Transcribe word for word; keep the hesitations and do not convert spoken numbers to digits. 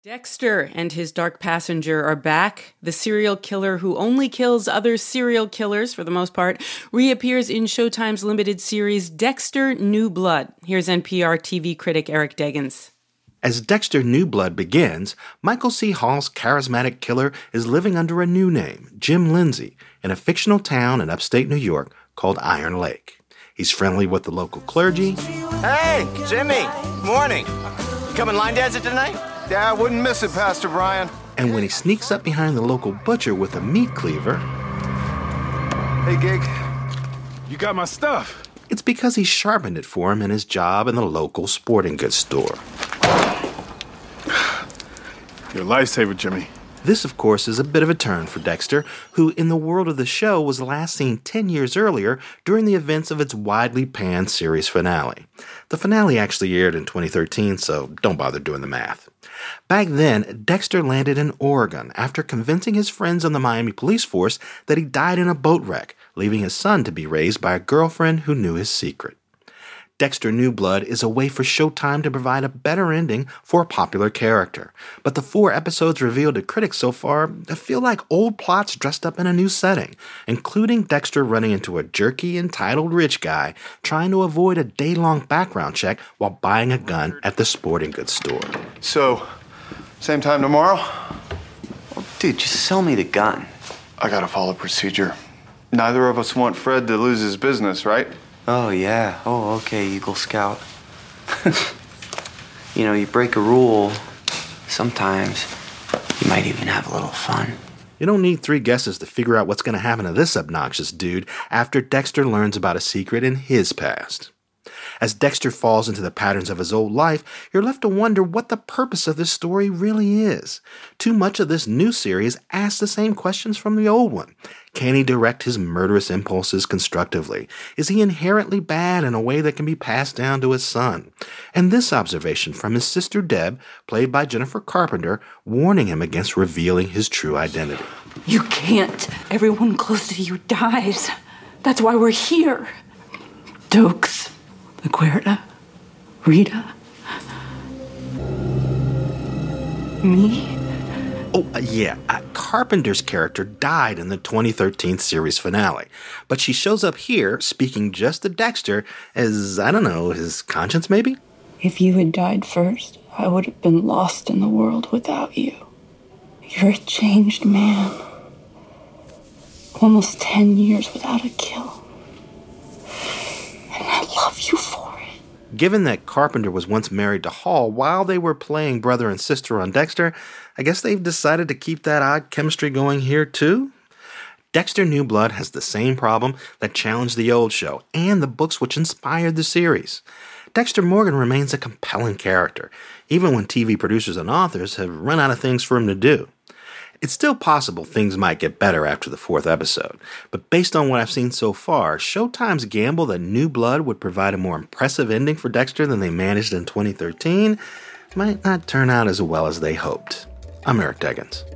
Dexter and his dark passenger are back. The serial killer who only kills other serial killers, for the most part, reappears in Showtime's limited series Dexter New Blood. Here's N P R T V critic Eric Deggans. As Dexter New Blood begins, Michael C. Hall's charismatic killer is living under a new name, Jim Lindsay, in a fictional town in upstate New York called Iron Lake. He's friendly with the local clergy. Hey, Jimmy. Morning. You coming line dancing tonight? Yeah, I wouldn't miss it, Pastor Brian. And when he sneaks up behind the local butcher with a meat cleaver... Hey, Gig. You got my stuff. It's because he sharpened it for him in his job in the local sporting goods store. You're a lifesaver, Jimmy. This, of course, is a bit of a turn for Dexter, who, in the world of the show, was last seen ten years earlier during the events of its widely panned series finale. The finale actually aired in twenty thirteen, so don't bother doing the math. Back then, Dexter landed in Oregon after convincing his friends on the Miami police force that he died in a boat wreck, leaving his son to be raised by a girlfriend who knew his secret. Dexter New Blood is a way for Showtime to provide a better ending for a popular character. But the four episodes revealed to critics so far feel like old plots dressed up in a new setting, including Dexter running into a jerky, entitled rich guy trying to avoid a day-long background check while buying a gun at the sporting goods store. So, same time tomorrow? Well, dude, just sell me the gun. I gotta follow procedure. Neither of us want Fred to lose his business, right? Oh, yeah. Oh, okay, Eagle Scout. You know, you break a rule, sometimes you might even have a little fun. You don't need three guesses to figure out what's going to happen to this obnoxious dude after Dexter learns about a secret in his past. As Dexter falls into the patterns of his old life, you're left to wonder what the purpose of this story really is. Too much of this new series asks the same questions from the old one. Can he direct his murderous impulses constructively? Is he inherently bad in a way that can be passed down to his son? And this observation from his sister Deb, played by Jennifer Carpenter, warning him against revealing his true identity. You can't. Everyone close to you dies. That's why we're here. Dokes. LaGuerta, Rita, me. Oh, uh, yeah, uh, Carpenter's character died in the twenty thirteen series finale, but she shows up here speaking just to Dexter as, I don't know, his conscience maybe? If you had died first, I would have been lost in the world without you. You're a changed man. Almost ten years without a kill. And I love you for it. Given that Carpenter was once married to Hall while they were playing brother and sister on Dexter, I guess they've decided to keep that odd chemistry going here too? Dexter New Blood has the same problem that challenged the old show and the books which inspired the series. Dexter Morgan remains a compelling character, even when T V producers and authors have run out of things for him to do. It's still possible things might get better after the fourth episode, but based on what I've seen so far, Showtime's gamble that New Blood would provide a more impressive ending for Dexter than they managed in twenty thirteen might not turn out as well as they hoped. I'm Eric Deggans.